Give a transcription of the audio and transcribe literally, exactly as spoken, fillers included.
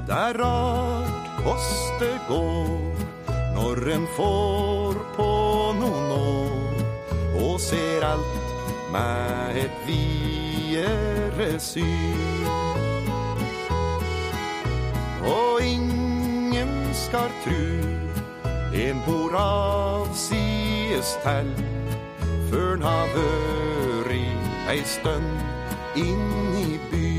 Det er rart hvordan det går når en får på noen år og ser alt med et videre syn. Og ingen skal tru en bor av sies til før han har vært ei stund inn i byen.